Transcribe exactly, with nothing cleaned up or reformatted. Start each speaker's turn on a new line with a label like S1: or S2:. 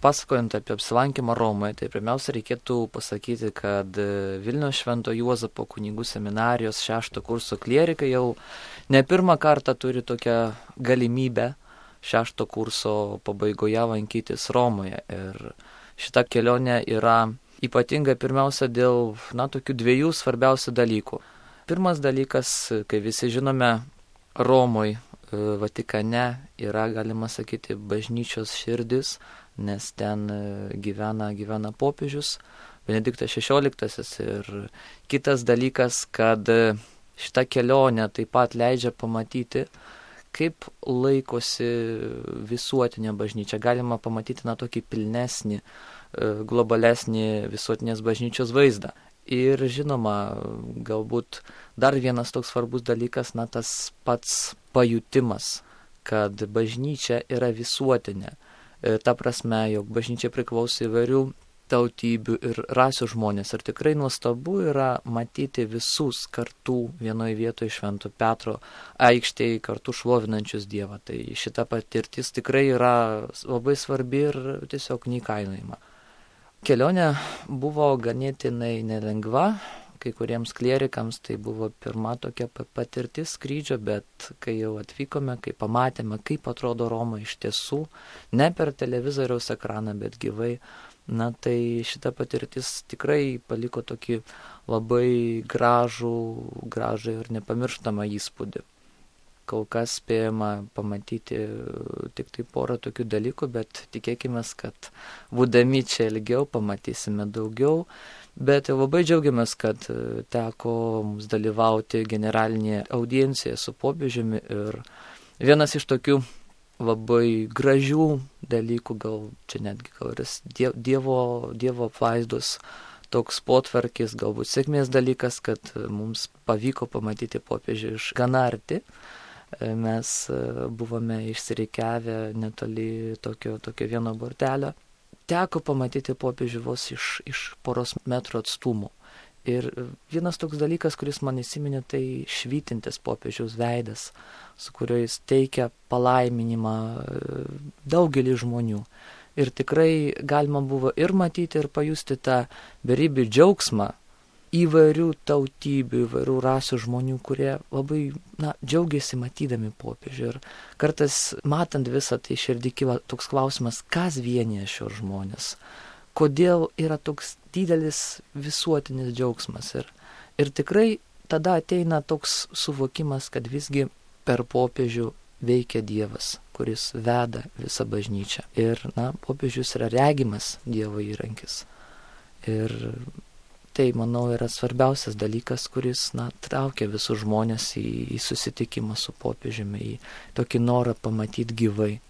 S1: pasakojant apie apsilankymą Romoje, tai pirmiausia reikėtų pasakyti, kad Vilniaus Švento Juozapo kunigų seminarijos šešto kurso klierikai jau ne pirmą kartą turi tokią galimybę šešto kurso pabaigoje lankytis Romoje. Ir šita kelionė yra ypatinga pirmiausia dėl, na, tokių dviejų svarbiausių dalykų. Pirmas dalykas, kai visi žinome, Romoj, Vatikane yra, galima sakyti, bažnyčios širdis, nes ten gyvena, gyvena popiežius Benediktas šešioliktasis. Ir kitas dalykas, kad šita kelionė taip pat leidžia pamatyti, kaip laikosi visuotinė bažnyčia. Galima pamatyti, na, tokį pilnesnį, globalesnį visuotinės bažnyčios vaizdą. Ir žinoma, galbūt dar vienas toks svarbus dalykas, na, tas pats pajutimas, kad bažnyčia yra visuotinė. Ta prasme, jog bažnyčia priklauso įvairių tautybių ir rasių žmonės. Ir tikrai nuostabu yra matyti visus kartu vienoje vietoje Švento Petro aikštėje kartu šlovinančius Dievą. Tai šita patirtis tikrai yra labai svarbi ir tiesiog neįkainojama. Kelionė buvo ganėtinai nelengva, kai kuriems klierikams tai buvo pirma tokia patirtis skrydžio, bet kai jau atvykome, kai pamatėme, kaip atrodo Roma iš tiesų, ne per televizoriaus ekraną, bet gyvai, na tai šita patirtis tikrai paliko tokį labai gražų, gražų ir nepamirštamą įspūdį. Kol kas spėjama pamatyti tik tai porą tokių dalykų, bet tikėkime, kad būdami čia ilgiau pamatysime daugiau. Bet labai džiaugiamės, kad teko mums dalyvauti generalinėje audiencijoje su popiežiumi. Ir vienas iš tokių labai gražių dalykų, gal čia netgi gal ir dievo, dievo apvaizdos toks potvarkis, galbūt sėkmės dalykas, kad mums pavyko pamatyti popiežių iš gana arti. Mes buvome išsirikiavę netoli tokio, tokio vieno bortelio. Teko pamatyti popiežių vos iš, iš poros metrų atstumo. Ir vienas toks dalykas, kuris man įsiminė, tai švytintis popiežiaus veidas, su kuriuo jis teikia palaiminimą daugelį žmonių. Ir tikrai galima buvo ir matyti, ir pajusti tą beribį džiaugsmą įvairių tautybių, įvairių rasių žmonių, kurie labai, na, džiaugiasi matydami popiežių. Ir kartais matant visą tai širdį kyla toks klausimas, kas vienyje šios žmonės, kodėl yra toks didelis visuotinis džiaugsmas. Ir, ir tikrai tada ateina toks suvokimas, kad visgi per popiežių veikia Dievas, kuris veda visą bažnyčią. Ir, na, popiežius yra regimas Dievo įrankis. Ir tai, manau, yra svarbiausias dalykas, kuris, na, traukia visus žmonės į, į susitikimą su popiežiumi, į tokį norą pamatyti gyvai.